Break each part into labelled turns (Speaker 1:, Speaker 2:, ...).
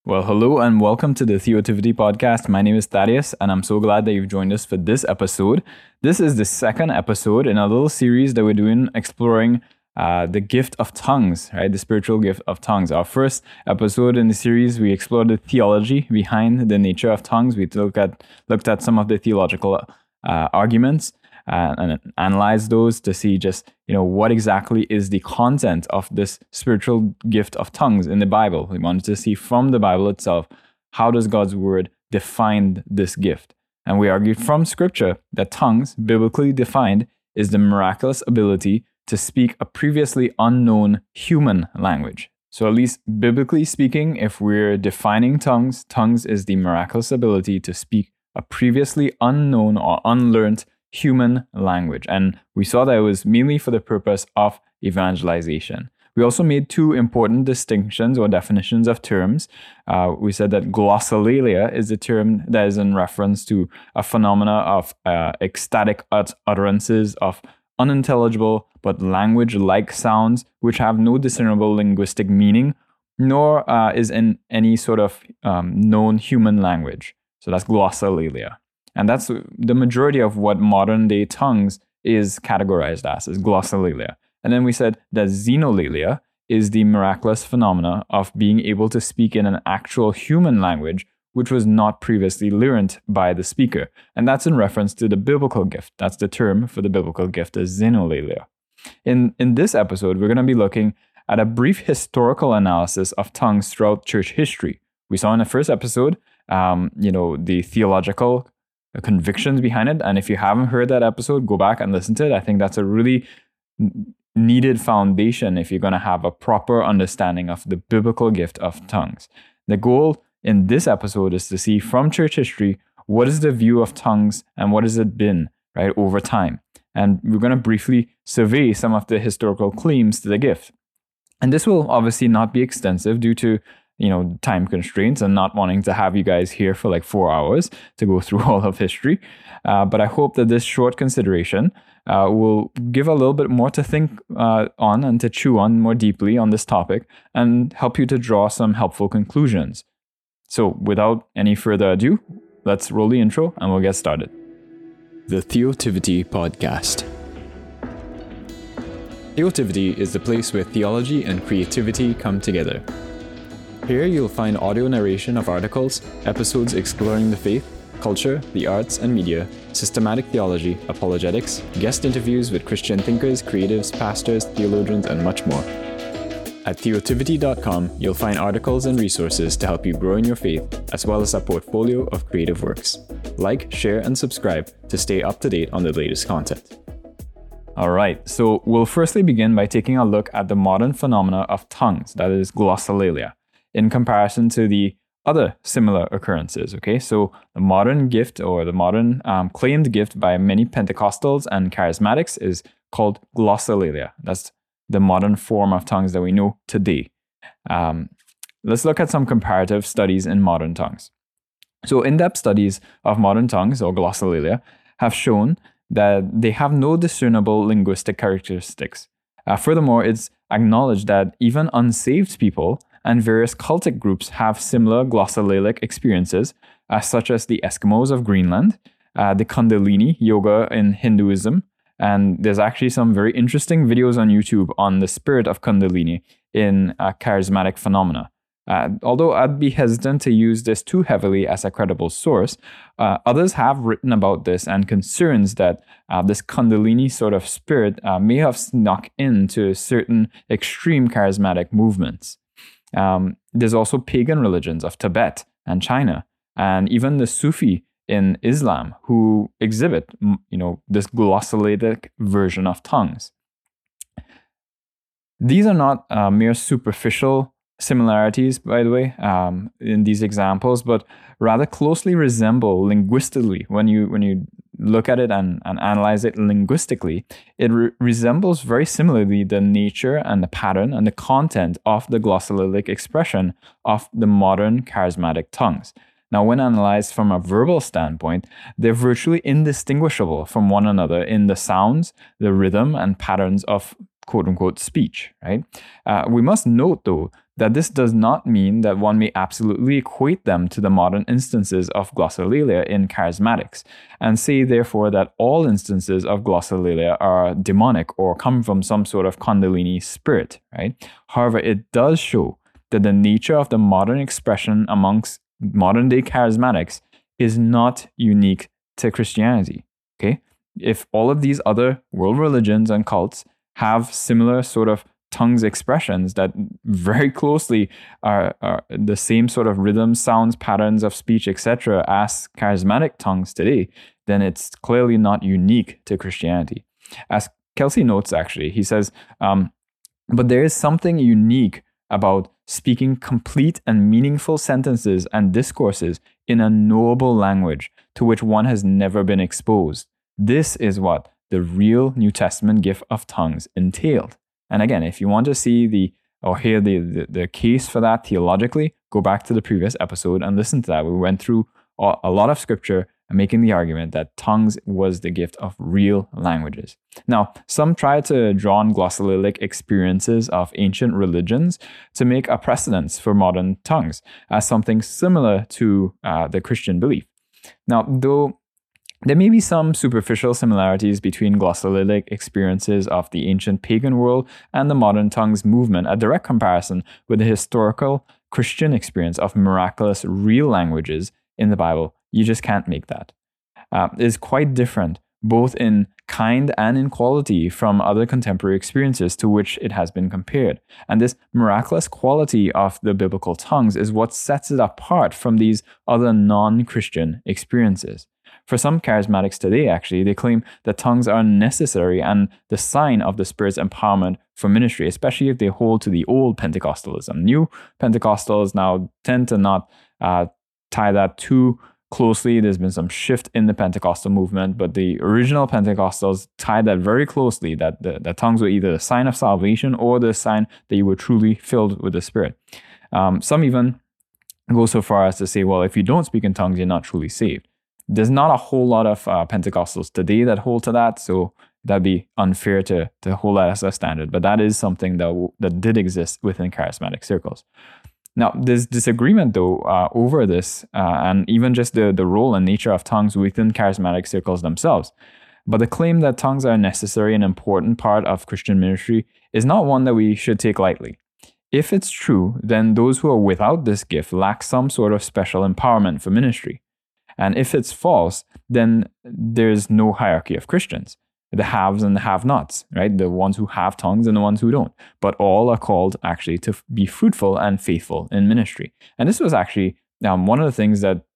Speaker 1: Well, hello and welcome to the Theotivity podcast. My name is Thaddeus, and I'm so glad that you've joined us for this episode. This is the second episode in a little series that we're doing exploring the gift of tongues, right? The spiritual gift of tongues. Our first episode in the series, we explored the theology behind the nature of tongues. We looked at some of the theological arguments and analyze those to see just what exactly is the content of this spiritual gift of tongues in the Bible. We wanted to see from the Bible itself, how does God's word define this gift? And we argued from scripture that tongues, biblically defined, is the miraculous ability to speak a previously unknown human language. So at least biblically speaking, if we're defining tongues is the miraculous ability to speak a previously unknown or unlearned human language. And we saw that it was mainly for the purpose of evangelization. We also made two important distinctions or definitions of terms. We said that glossolalia is a term that is in reference to a phenomena of ecstatic utterances of unintelligible but language-like sounds which have no discernible linguistic meaning, nor is in any sort of known human language. So that's glossolalia. And that's the majority of what modern day tongues is categorized as, is glossolalia. And then we said that xenolalia is the miraculous phenomena of being able to speak in an actual human language, which was not previously learned by the speaker. And that's in reference to the biblical gift. That's the term for the biblical gift, is xenolalia. In this episode, we're going to be looking at a brief historical analysis of tongues throughout church history. We saw in the first episode, the theological convictions behind it. And if you haven't heard that episode, go back and listen to it. I think that's a really needed foundation if you're going to have a proper understanding of the biblical gift of tongues. The goal in this episode is to see from church history, what is the view of tongues and what has it been, right, over time. And we're going to briefly survey some of the historical claims to the gift. And this will obviously not be extensive due to time constraints and not wanting to have you guys here for like 4 hours to go through all of history. But I hope that this short consideration will give a little bit more to think on and to chew on more deeply on this topic and help you to draw some helpful conclusions. So without any further ado, let's roll the intro and we'll get started. The Theotivity Podcast. Theotivity is the place where theology and creativity come together. Here you'll find audio narration of articles, episodes exploring the faith, culture, the arts and media, systematic theology, apologetics, guest interviews with Christian thinkers, creatives, pastors, theologians, and much more. At theotivity.com, you'll find articles and resources to help you grow in your faith, as well as a portfolio of creative works. Like, share, and subscribe to stay up to date on the latest content. All right, so we'll firstly begin by taking a look at the modern phenomena of tongues, that is glossolalia, in comparison to the other similar occurrences, okay? So the modern gift or the modern claimed gift by many Pentecostals and charismatics is called glossolalia. That's the modern form of tongues that we know today. Let's look at some comparative studies in modern tongues. So in-depth studies of modern tongues or glossolalia have shown that they have no discernible linguistic characteristics. Furthermore, it's acknowledged that even unsaved people and various cultic groups have similar glossolalic experiences, such as the Eskimos of Greenland, the Kundalini yoga in Hinduism, and there's actually some very interesting videos on YouTube on the spirit of Kundalini in charismatic phenomena. Although I'd be hesitant to use this too heavily as a credible source, others have written about this and concerns that this Kundalini sort of spirit may have snuck into certain extreme charismatic movements. There's also pagan religions of Tibet and China, and even the Sufi in Islam who exhibit, this glossolatic version of tongues. These are not mere superficial similarities, by the way, in these examples, but rather closely resemble linguistically. When you look at it and analyze it linguistically, it resembles very similarly the nature and the pattern and the content of the glossolalic expression of the modern charismatic tongues. Now, when analyzed from a verbal standpoint, they're virtually indistinguishable from one another in the sounds, the rhythm, and patterns of quote-unquote speech, right? We must note, though, that this does not mean that one may absolutely equate them to the modern instances of glossolalia in charismatics, and say therefore that all instances of glossolalia are demonic or come from some sort of Kundalini spirit, right? However, it does show that the nature of the modern expression amongst modern day charismatics is not unique to Christianity, okay? If all of these other world religions and cults have similar sort of tongues expressions that very closely are the same sort of rhythms, sounds, patterns of speech, etc., as charismatic tongues today, then it's clearly not unique to Christianity. As Kelsey notes, actually, he says, but there is something unique about speaking complete and meaningful sentences and discourses in a knowable language to which one has never been exposed. This is what the real New Testament gift of tongues entailed. And again, if you want to see or hear the case for that theologically, go back to the previous episode and listen to that. We went through a lot of scripture and making the argument that tongues was the gift of real languages. Now, some try to draw on glossolalic experiences of ancient religions to make a precedence for modern tongues as something similar to the Christian belief. Now, though there may be some superficial similarities between glossolalic experiences of the ancient pagan world and the modern tongues movement, a direct comparison with the historical Christian experience of miraculous real languages in the Bible, you just can't make that. Is quite different, both in kind and in quality, from other contemporary experiences to which it has been compared. And this miraculous quality of the biblical tongues is what sets it apart from these other non-Christian experiences. For some charismatics today, actually, they claim that tongues are necessary and the sign of the Spirit's empowerment for ministry, especially if they hold to the old Pentecostalism. New Pentecostals now tend to not tie that too closely. There's been some shift in the Pentecostal movement, but the original Pentecostals tied that very closely, that the tongues were either the sign of salvation or the sign that you were truly filled with the Spirit. Some even go so far as to say, well, if you don't speak in tongues, you're not truly saved. There's not a whole lot of Pentecostals today that hold to that, so that'd be unfair to hold that as a standard. But that is something that did exist within charismatic circles. Now, there's disagreement, though, over this, and even just the role and nature of tongues within charismatic circles themselves. But the claim that tongues are a necessary and important part of Christian ministry is not one that we should take lightly. If it's true, then those who are without this gift lack some sort of special empowerment for ministry. And if it's false, then there's no hierarchy of Christians. The haves and the have-nots, right? The ones who have tongues and the ones who don't. But all are called actually to be fruitful and faithful in ministry. And this was actually one of the things that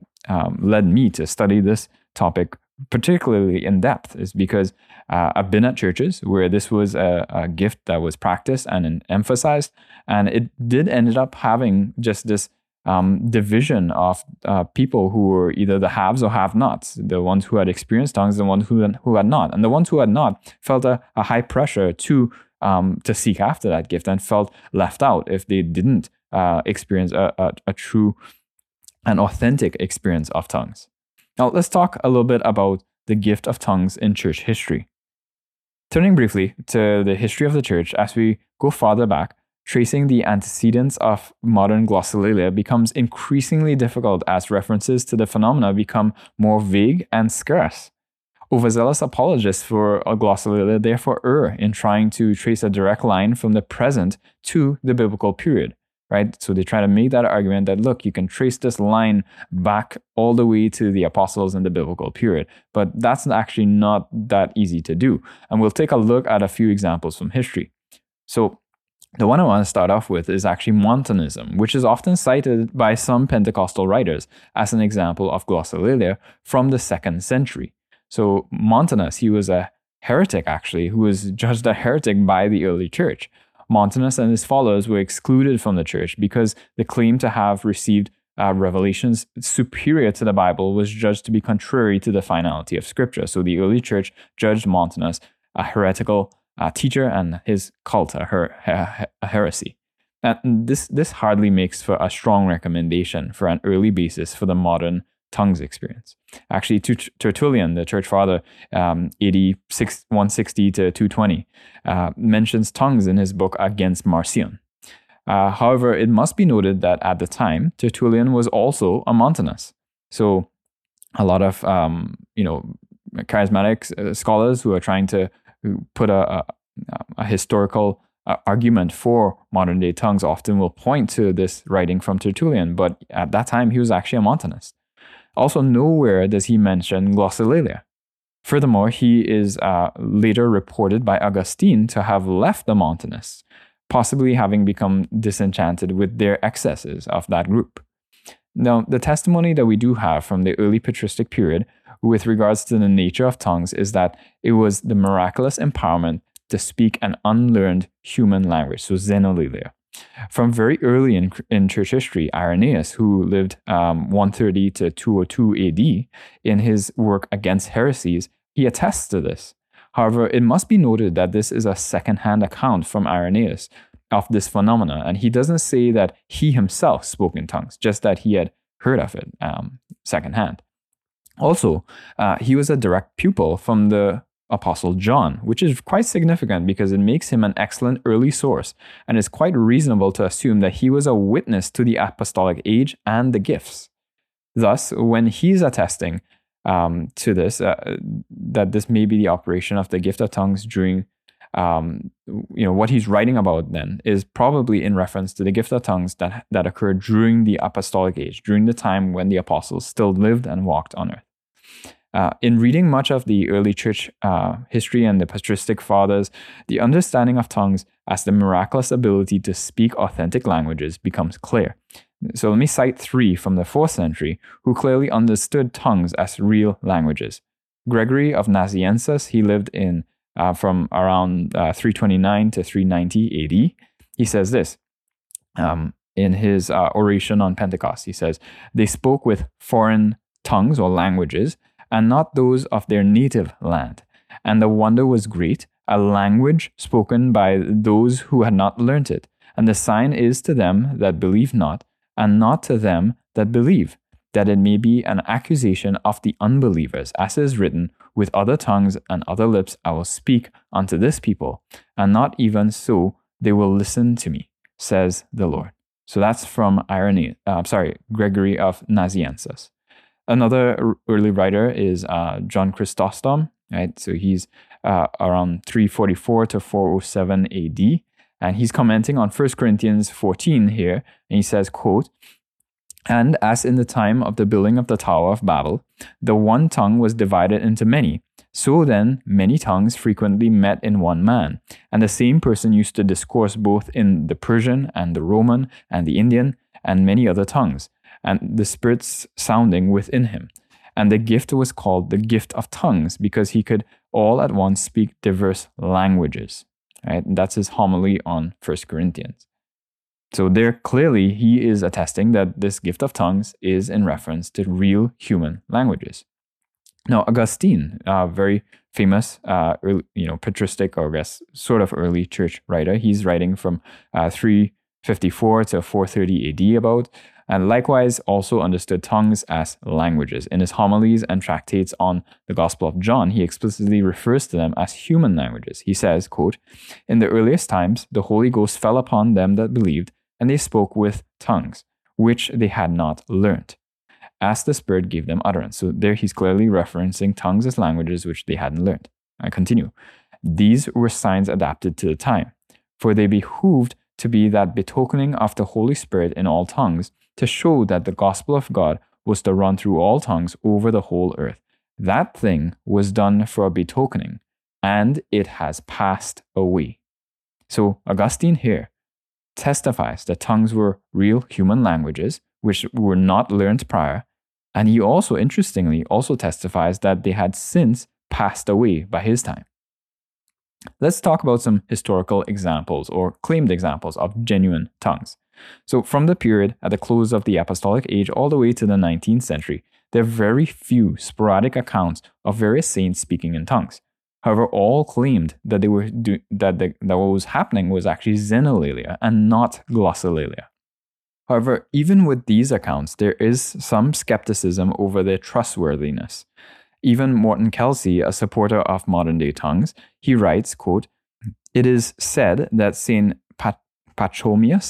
Speaker 1: led me to study this topic particularly in depth, is because I've been at churches where this was a gift that was practiced and emphasized. And it did end up having just this division of people who were either the haves or have-nots, the ones who had experienced tongues, the ones who had not. And the ones who had not felt a high pressure to seek after that gift and felt left out if they didn't experience a true and authentic experience of tongues. Now, let's talk a little bit about the gift of tongues in church history. Turning briefly to the history of the church, as we go farther back, tracing the antecedents of modern glossolalia becomes increasingly difficult as references to the phenomena become more vague and scarce. Overzealous apologists for glossolalia therefore err in trying to trace a direct line from the present to the biblical period, right? So they try to make that argument that, look, you can trace this line back all the way to the apostles in the biblical period, but that's actually not that easy to do. And we'll take a look at a few examples from history. So the one I want to start off with is actually Montanism, which is often cited by some Pentecostal writers as an example of glossolalia from the 2nd century. So Montanus, he was a heretic actually, who was judged a heretic by the early church. Montanus and his followers were excluded from the church because the claim to have received revelations superior to the Bible was judged to be contrary to the finality of Scripture. So the early church judged Montanus a heretical teacher and his cult a heresy. And this hardly makes for a strong recommendation for an early basis for the modern tongues experience. Actually, Tertullian, the church father, AD 160 to 220, mentions tongues in his book Against Marcion. However, it must be noted that at the time, Tertullian was also a Montanist. So a lot of charismatic scholars who are trying to put a historical argument for modern day tongues often will point to this writing from Tertullian, but at that time he was actually a Montanist. Also, nowhere does he mention glossolalia. Furthermore, he is later reported by Augustine to have left the Montanists, possibly having become disenchanted with their excesses of that group. Now, the testimony that we do have from the early patristic period with regards to the nature of tongues is that it was the miraculous empowerment to speak an unlearned human language, so xenolalia. From very early in church history, Irenaeus, who lived 130 to 202 AD, in his work Against Heresies, he attests to this. However, it must be noted that this is a second-hand account from Irenaeus of this phenomena, and he doesn't say that he himself spoke in tongues, just that he had heard of it second-hand. Also, he was a direct pupil from the Apostle John, which is quite significant because it makes him an excellent early source, and it's quite reasonable to assume that he was a witness to the apostolic age and the gifts. Thus, when he's attesting to this, that this may be the operation of the gift of tongues during, what he's writing about then is probably in reference to the gift of tongues that occurred during the apostolic age, during the time when the apostles still lived and walked on earth. In reading much of the early church history and the patristic fathers, the understanding of tongues as the miraculous ability to speak authentic languages becomes clear. So let me cite three from the 4th century who clearly understood tongues as real languages. Gregory of Nazianzus, he lived in from around 329 to 390 AD. He says this in his oration on Pentecost. He says, "They spoke with foreign tongues or languages, and not those of their native land. And the wonder was great, a language spoken by those who had not learnt it. And the sign is to them that believe not, and not to them that believe, that it may be an accusation of the unbelievers, as is written, with other tongues and other lips I will speak unto this people, and not even so they will listen to me, says the Lord." So that's from Gregory of Nazianzus. Another early writer is John Chrysostom, right? So he's around 344 to 407 AD, and he's commenting on 1 Corinthians 14 here, and he says, quote, "And as in the time of the building of the Tower of Babel, the one tongue was divided into many, so then many tongues frequently met in one man, and the same person used to discourse both in the Persian and the Roman and the Indian and many other tongues, and the spirits sounding within him. And the gift was called the gift of tongues, because he could all at once speak diverse languages." Right? And that's his homily on 1 Corinthians. So there clearly he is attesting that this gift of tongues is in reference to real human languages. Now, Augustine, a very famous, patristic, or I guess sort of early church writer, he's writing from 354 to 430 AD about, and likewise also understood tongues as languages. In his homilies and tractates on the Gospel of John, he explicitly refers to them as human languages. He says, quote, "In the earliest times, the Holy Ghost fell upon them that believed, and they spoke with tongues, which they had not learnt, as the Spirit gave them utterance." So there he's clearly referencing tongues as languages which they hadn't learned. I continue. "These were signs adapted to the time, for they behooved to be that betokening of the Holy Spirit in all tongues, to show that the gospel of God was to run through all tongues over the whole earth. That thing was done for a betokening, and it has passed away." So Augustine here testifies that tongues were real human languages, which were not learned prior, and he also, interestingly, also testifies that they had since passed away by his time. Let's talk about some historical examples or claimed examples of genuine tongues. So from the period at the close of the apostolic age all the way to the 19th century, there are very few sporadic accounts of various saints speaking in tongues. However, all claimed that that what was happening was actually xenolalia and not glossolalia. However, even with these accounts, there is some skepticism over their trustworthiness. Even Morton Kelsey, a supporter of modern-day tongues, he writes, quote, "It is said that St. Pachomius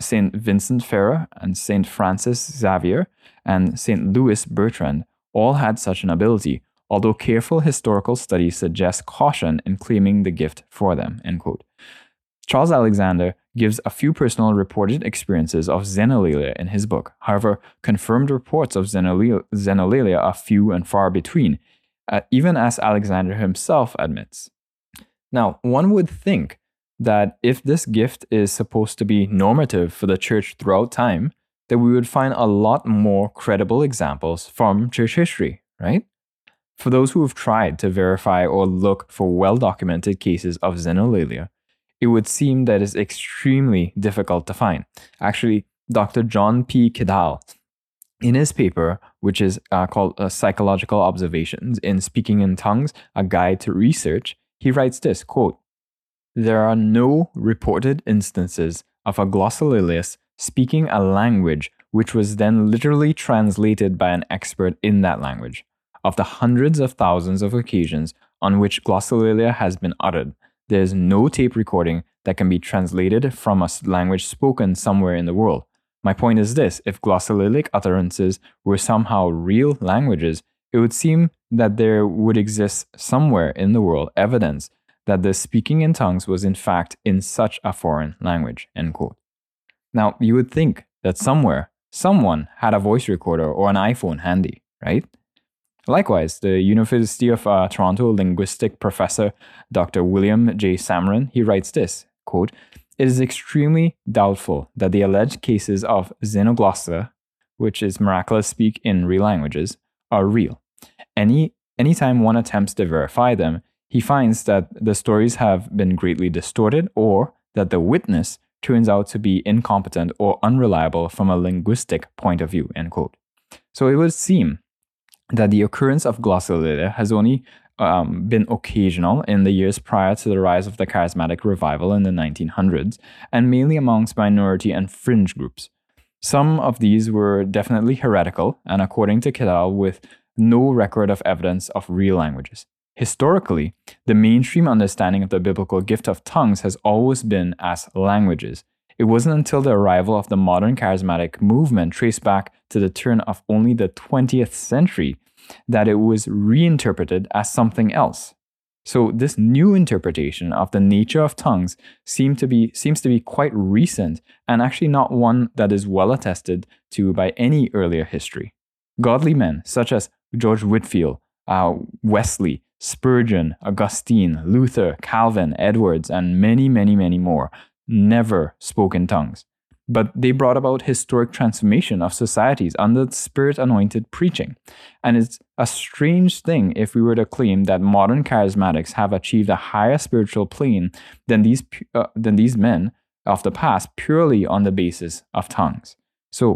Speaker 1: St. Vincent Ferrer and St. Francis Xavier and St. Louis Bertrand all had such an ability, although careful historical studies suggest caution in claiming the gift for them, end quote. Charles Alexander gives a few personal reported experiences of xenolalia in his book. However, confirmed reports of xenolalia are few and far between, even as Alexander himself admits. Now, one would think that if this gift is supposed to be normative for the church throughout time, that we would find a lot more credible examples from church history, right? For those who have tried to verify or look for well-documented cases of xenolalia, it would seem that it's extremely difficult to find. Actually, Dr. John P. Kidal, in his paper, which is called Psychological Observations in Speaking in Tongues, A Guide to Research, he writes this, quote, "There are no reported instances of a glossolalia speaking a language which was then literally translated by an expert in that language. Of the hundreds of thousands of occasions on which glossolalia has been uttered, there is no tape recording that can be translated from a language spoken somewhere in the world. My point is this: if glossolalic utterances were somehow real languages, it would seem that there would exist somewhere in the world evidence that the speaking in tongues was in fact in such a foreign language," end quote. Now, you would think that somewhere, someone had a voice recorder or an iPhone handy, right? Likewise, the University of Toronto linguistic professor, Dr. William J. Samron, he writes this, quote, "It is extremely doubtful that the alleged cases of xenoglossa, which is miraculous speak in real languages, are real. Anytime one attempts to verify them, he finds that the stories have been greatly distorted or that the witness turns out to be incompetent or unreliable from a linguistic point of view," end quote. So it would seem that the occurrence of glossolalia has only been occasional in the years prior to the rise of the charismatic revival in the 1900s, and mainly amongst minority and fringe groups. Some of these were definitely heretical, and according to Kidal, with no record of evidence of real languages. Historically, the mainstream understanding of the biblical gift of tongues has always been as languages. It wasn't until the arrival of the modern charismatic movement, traced back to the turn of only the 20th century, that it was reinterpreted as something else. So this new interpretation of the nature of tongues seems to be quite recent, and actually not one that is well attested to by any earlier history. Godly men such as George Whitefield, Wesley, Spurgeon, Augustine, Luther, Calvin, Edwards, and many, many, many more never spoke in tongues. But they brought about historic transformation of societies under Spirit-anointed preaching. And it's a strange thing if we were to claim that modern charismatics have achieved a higher spiritual plane than these men of the past purely on the basis of tongues. So,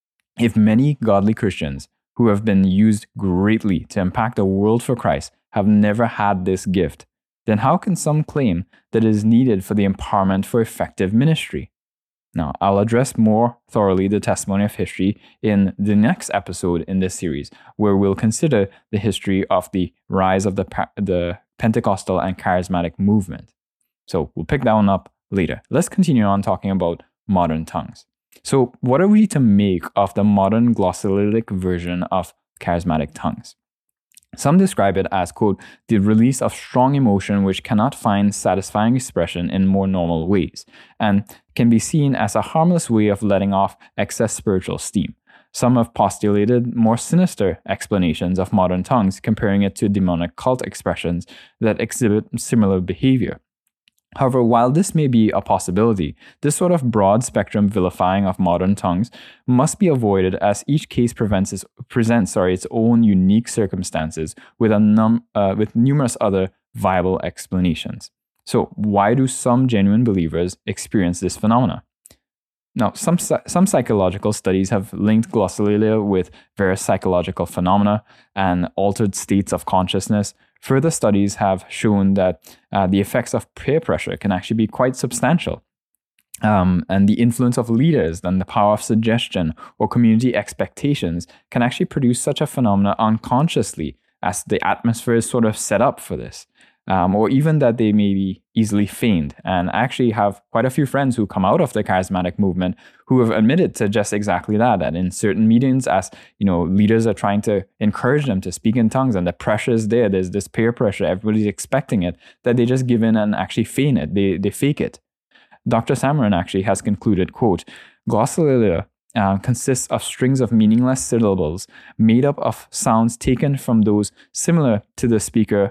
Speaker 1: if many godly Christians who have been used greatly to impact the world for Christ have never had this gift, then how can some claim that it is needed for the empowerment for effective ministry? Now, I'll address more thoroughly the testimony of history in the next episode in this series, where we'll consider the history of the rise of the Pentecostal and charismatic movement. So we'll pick that one up later. Let's continue on talking about modern tongues. So what are we to make of the modern glossolalia version of charismatic tongues? Some describe it as, quote, "the release of strong emotion which cannot find satisfying expression in more normal ways, and can be seen as a harmless way of letting off excess spiritual steam." Some have postulated more sinister explanations of modern tongues, comparing it to demonic cult expressions that exhibit similar behavior. However, while this may be a possibility, this sort of broad spectrum vilifying of modern tongues must be avoided, as each case presents its own unique circumstances with numerous other viable explanations. So, why do some genuine believers experience this phenomena? Now, some psychological studies have linked glossolalia with various psychological phenomena and altered states of consciousness. Further studies have shown that the effects of peer pressure can actually be quite substantial. And the influence of leaders and the power of suggestion or community expectations can actually produce such a phenomena unconsciously, as the atmosphere is sort of set up for this. or even that they may be easily feigned. And I actually have quite a few friends who come out of the charismatic movement who have admitted to just exactly that in certain meetings, as leaders are trying to encourage them to speak in tongues, and the pressure is there. There's this peer pressure. Everybody's expecting it, that they just give in and actually feign it. They fake it. Dr. Samarin actually has concluded, quote, glossolalia consists of strings of meaningless syllables made up of sounds taken from those similar to the speaker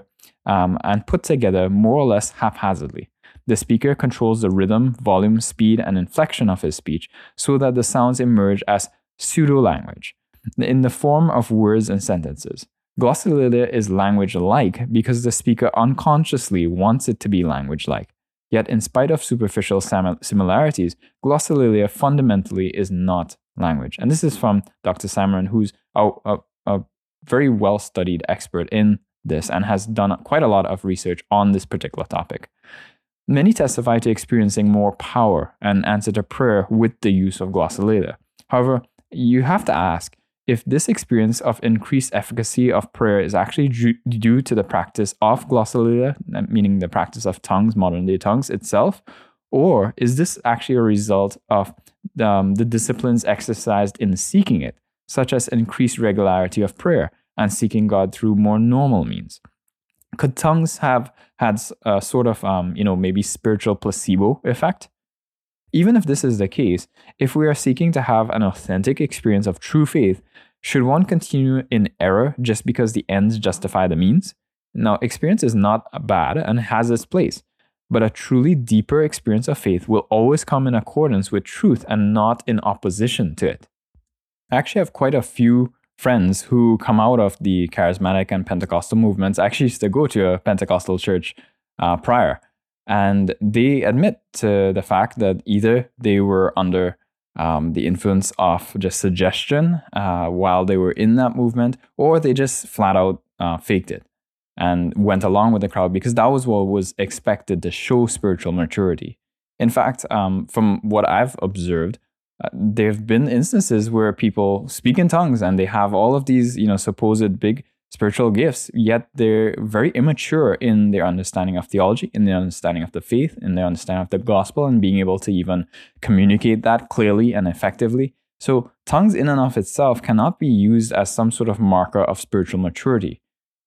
Speaker 1: and put together more or less haphazardly. The speaker controls the rhythm, volume, speed, and inflection of his speech so that the sounds emerge as pseudo-language in the form of words and sentences. Glossolalia is language-like because the speaker unconsciously wants it to be language-like. Yet, in spite of superficial similarities, glossolalia fundamentally is not language. And this is from Dr. Samarin, who's a very well-studied expert in this and has done quite a lot of research on this particular topic. Many testify to experiencing more power and answer to prayer with the use of glossolalia. However, you have to ask if this experience of increased efficacy of prayer is actually due to the practice of glossolalia, meaning the practice of tongues, modern-day tongues itself, or is this actually a result of the disciplines exercised in seeking it, such as increased regularity of prayer and seeking God through more normal means? Could tongues have had a sort of, maybe spiritual placebo effect? Even if this is the case, if we are seeking to have an authentic experience of true faith, should one continue in error just because the ends justify the means? Now, experience is not bad and has its place, but a truly deeper experience of faith will always come in accordance with truth and not in opposition to it. I actually have quite a few friends who come out of the charismatic and Pentecostal movements. I actually used to go to a Pentecostal church prior, and they admit to the fact that either they were under the influence of just suggestion while they were in that movement, or they just flat out faked it and went along with the crowd because that was what was expected to show spiritual maturity. In fact, from what I've observed, there have been instances where people speak in tongues and they have all of these, supposed big spiritual gifts, yet they're very immature in their understanding of theology, in their understanding of the faith, in their understanding of the gospel, and being able to even communicate that clearly and effectively. So tongues in and of itself cannot be used as some sort of marker of spiritual maturity.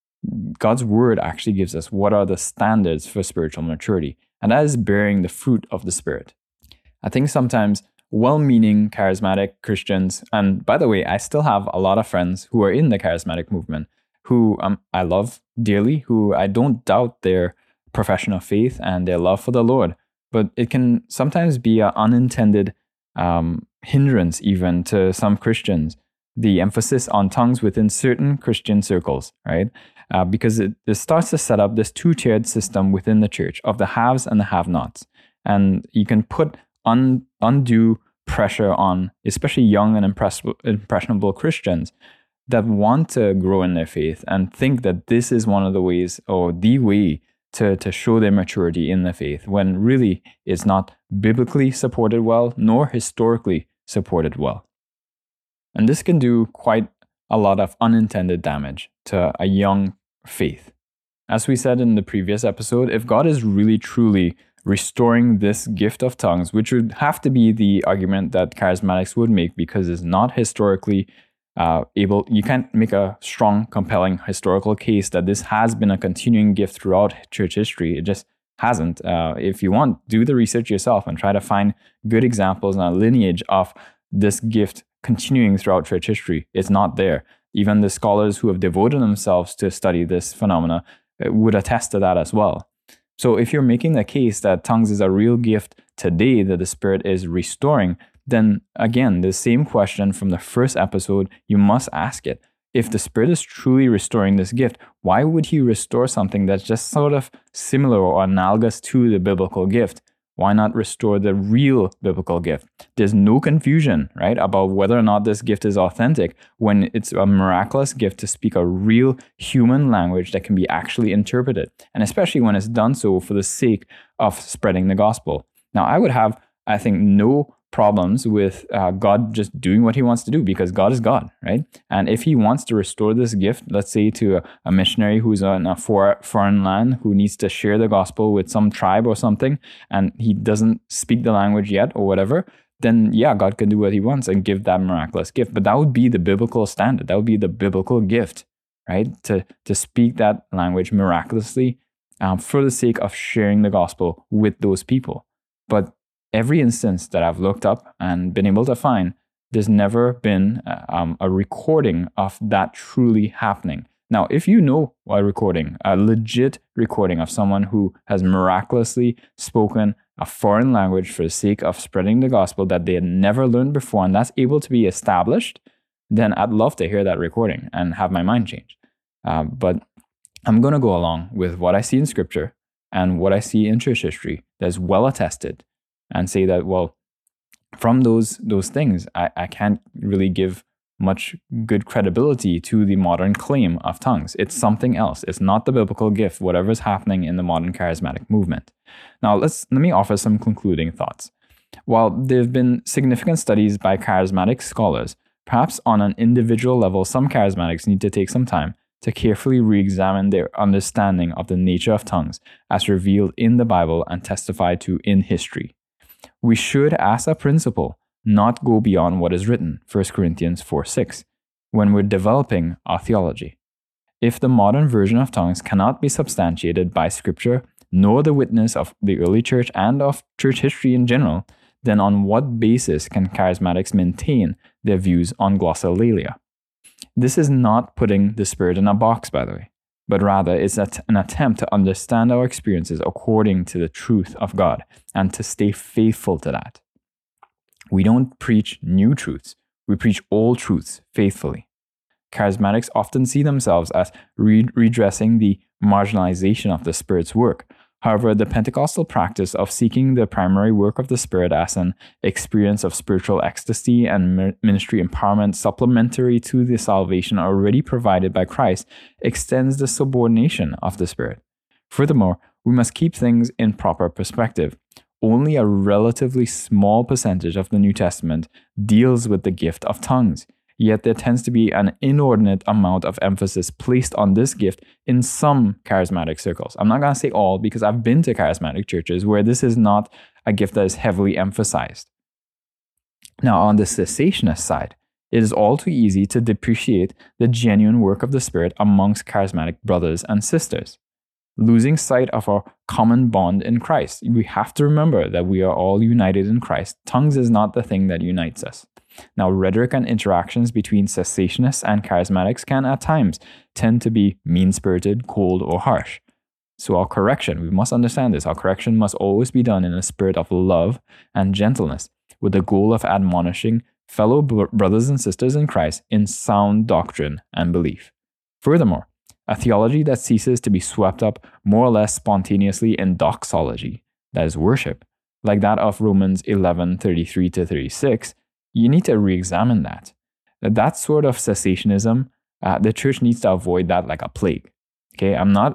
Speaker 1: God's word actually gives us what are the standards for spiritual maturity, and that is bearing the fruit of the Spirit. I think sometimes well-meaning charismatic Christians, and by the way, I still have a lot of friends who are in the charismatic movement, who I love dearly, who I don't doubt their profession of faith and their love for the Lord, but it can sometimes be an unintended hindrance even to some Christians, the emphasis on tongues within certain Christian circles, right? Because it starts to set up this two-tiered system within the church of the haves and the have-nots. And you can put undue pressure on especially young and impressionable Christians that want to grow in their faith and think that this is one of the ways or the way to show their maturity in the faith, when really it's not biblically supported well nor historically supported well. And this can do quite a lot of unintended damage to a young faith. As we said in the previous episode, if God is really truly restoring this gift of tongues, which would have to be the argument that charismatics would make because it's not historically you can't make a strong, compelling historical case that this has been a continuing gift throughout church history. It just hasn't. If you want, do the research yourself and try to find good examples and a lineage of this gift continuing throughout church history. It's not there. Even the scholars who have devoted themselves to study this phenomena would attest to that as well. So if you're making the case that tongues is a real gift today that the Spirit is restoring, then again, the same question from the first episode, you must ask it. If the Spirit is truly restoring this gift, why would He restore something that's just sort of similar or analogous to the biblical gift? Why not restore the real biblical gift? There's no confusion, right, about whether or not this gift is authentic when it's a miraculous gift to speak a real human language that can be actually interpreted, and especially when it's done so for the sake of spreading the gospel. Now, I would have, I think, no problems with God just doing what he wants to do, because God is God, right? And if he wants to restore this gift, let's say to a missionary who's in a foreign land who needs to share the gospel with some tribe or something, and he doesn't speak the language yet or whatever, then yeah, God can do what he wants and give that miraculous gift. But that would be the biblical standard. That would be the biblical gift, right? To speak that language miraculously for the sake of sharing the gospel with those people. But every instance that I've looked up and been able to find, there's never been a recording of that truly happening. Now, if you know a legit recording of someone who has miraculously spoken a foreign language for the sake of spreading the gospel that they had never learned before, and that's able to be established, then I'd love to hear that recording and have my mind changed. But I'm going to go along with what I see in scripture and what I see in church history that's well attested, and say that, well, from those things, I can't really give much good credibility to the modern claim of tongues. It's something else. It's not the biblical gift, whatever's happening in the modern charismatic movement. Now, let me offer some concluding thoughts. While there have been significant studies by charismatic scholars, perhaps on an individual level, some charismatics need to take some time to carefully re-examine their understanding of the nature of tongues as revealed in the Bible and testified to in history. We should, as a principle, not go beyond what is written, 1 Corinthians 4:6, when we're developing our theology. If the modern version of tongues cannot be substantiated by Scripture, nor the witness of the early church and of church history in general, then on what basis can charismatics maintain their views on glossolalia? This is not putting the Spirit in a box, by the way, but rather it's an attempt to understand our experiences according to the truth of God and to stay faithful to that. We don't preach new truths, we preach old truths faithfully. Charismatics often see themselves as redressing the marginalization of the Spirit's work. However, the Pentecostal practice of seeking the primary work of the Spirit as an experience of spiritual ecstasy and ministry empowerment supplementary to the salvation already provided by Christ extends the subordination of the Spirit. Furthermore, we must keep things in proper perspective. Only a relatively small percentage of the New Testament deals with the gift of tongues. Yet there tends to be an inordinate amount of emphasis placed on this gift in some charismatic circles. I'm not going to say all, because I've been to charismatic churches where this is not a gift that is heavily emphasized. Now, on the cessationist side, it is all too easy to depreciate the genuine work of the Spirit amongst charismatic brothers and sisters, losing sight of our common bond in Christ. We have to remember that we are all united in Christ. Tongues is not the thing that unites us. Now, rhetoric and interactions between cessationists and charismatics can at times tend to be mean-spirited, cold, or harsh. So our correction, we must understand this, our correction must always be done in a spirit of love and gentleness, with the goal of admonishing fellow brothers and sisters in Christ in sound doctrine and belief. Furthermore, a theology that ceases to be swept up more or less spontaneously in doxology, that is worship, like that of Romans 11:33-36, you need to re-examine that. That sort of cessationism, the church needs to avoid that like a plague. Okay,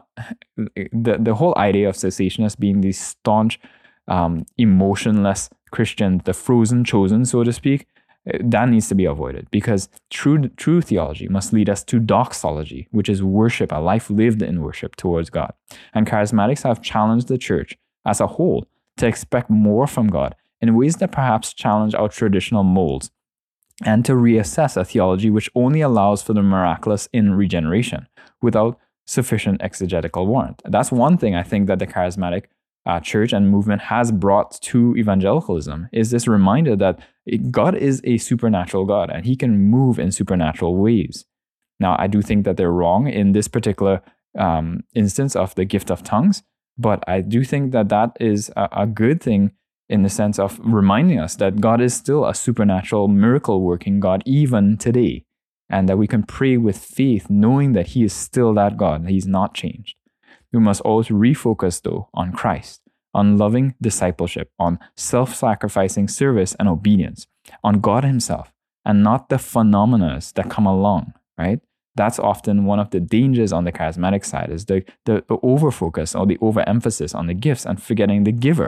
Speaker 1: the whole idea of cessationists being these staunch, emotionless Christians, the frozen chosen, so to speak, that needs to be avoided, because true theology must lead us to doxology, which is worship, a life lived in worship towards God. And charismatics have challenged the church as a whole to expect more from God in ways that perhaps challenge our traditional molds, and to reassess a theology which only allows for the miraculous in regeneration without sufficient exegetical warrant. That's one thing I think that the charismatic church and movement has brought to evangelicalism, is this reminder that God is a supernatural God and he can move in supernatural ways. Now, I do think that they're wrong in this particular instance of the gift of tongues, but I do think that that is a good thing in the sense of reminding us that God is still a supernatural, miracle-working God even today, and that we can pray with faith knowing that he is still that God, that he's not changed. We must always refocus, though, on Christ, on loving discipleship, on self-sacrificing service and obedience, on God himself, and not the phenomena that come along, right? That's often one of the dangers on the charismatic side, is the overfocus or the overemphasis on the gifts and forgetting the giver.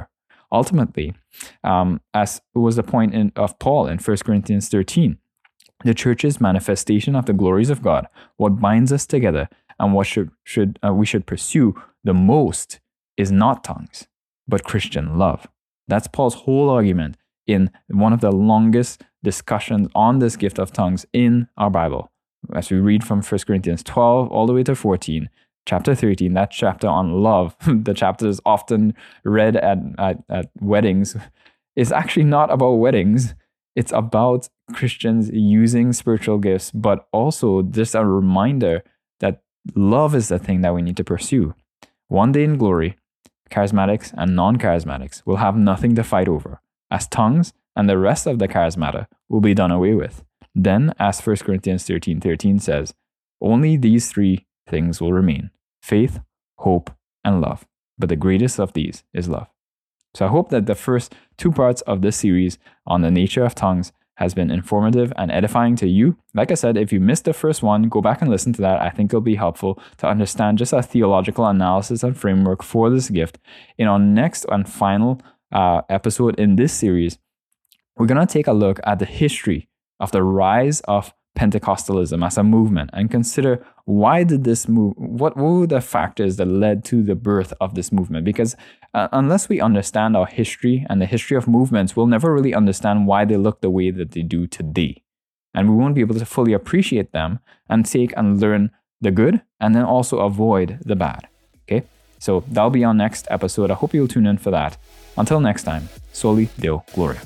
Speaker 1: ultimately, as was the point of Paul in 1 Corinthians 13, the church's manifestation of the glories of God, what binds us together, and what we should pursue the most is not tongues, but Christian love. That's Paul's whole argument in one of the longest discussions on this gift of tongues in our Bible. As we read from 1 Corinthians 12 all the way to 14, chapter 13, that chapter on love, the chapter is often read at weddings, is actually not about weddings. It's about Christians using spiritual gifts, but also just a reminder that love is the thing that we need to pursue. One day in glory, charismatics and non-charismatics will have nothing to fight over, as tongues and the rest of the charismata will be done away with. Then, as 1 Corinthians 13:13 says, only these three things will remain: faith, hope, and love. But the greatest of these is love. So I hope that the first two parts of this series on the nature of tongues has been informative and edifying to you. Like I said, if you missed the first one, go back and listen to that. I think it'll be helpful to understand just a theological analysis and framework for this gift. In our next and final episode in this series, we're going to take a look at the history of the rise of Pentecostalism as a movement and consider why did this move, what were the factors that led to the birth of this movement? Because unless we understand our history and the history of movements, we'll never really understand why they look the way that they do today. And we won't be able to fully appreciate them and take and learn the good and then also avoid the bad. Okay? So that'll be our next episode. I hope you'll tune in for that. Until next time, Soli Deo Gloria.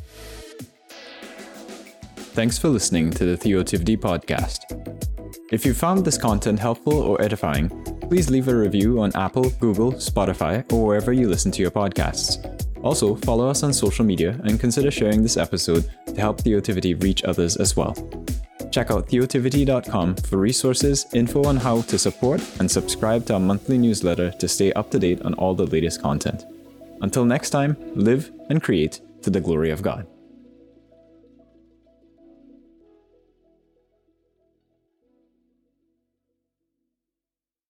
Speaker 1: Thanks for listening to the Theotivity Podcast. If you found this content helpful or edifying, please leave a review on Apple, Google, Spotify, or wherever you listen to your podcasts. Also, follow us on social media and consider sharing this episode to help Theotivity reach others as well. Check out theotivity.com for resources, info on how to support, and subscribe to our monthly newsletter to stay up to date on all the latest content. Until next time, live and create to the glory of God.